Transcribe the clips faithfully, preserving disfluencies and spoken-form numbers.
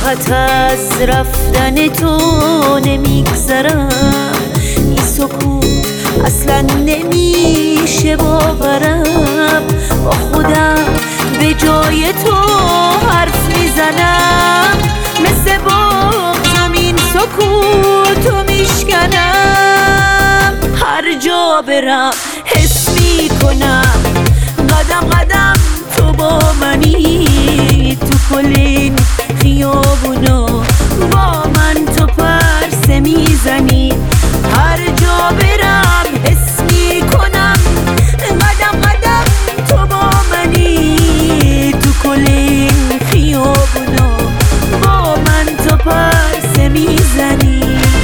فقط از رفتن تو نمیگذرم. این سکوت اصلا نمیشه باورم. با خودم به جای تو حرف میزنم، مثل بغضم این سکوتو میشکنم. هر جا برم حس میکنم قدم قدم تو با منی. تو کل این خیابونا با من تو پرسه میزنی. هر جا برم حس میکنم قدم قدم تو با منی. تو کل این خیابونا با من تو پرسه میزنی.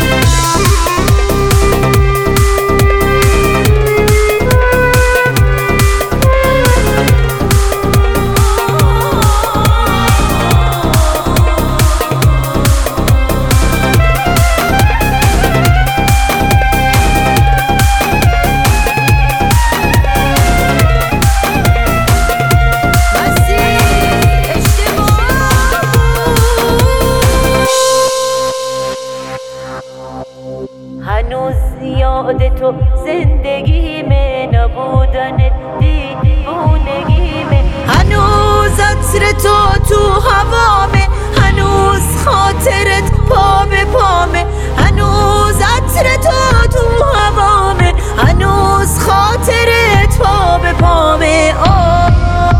هنوز یاد تو زندگیمه، نبودنت دیوونگیمه. هنوز عطر تو تو هوامه، هنوز خاطرت پا به پامه. هنوز عطر تو تو هوامه، هنوز خاطرت پا به پامه. آه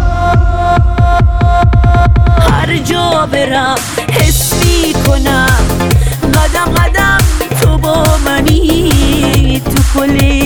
هر جا برم حس میکنم قدم قدم تو با منی. تو کل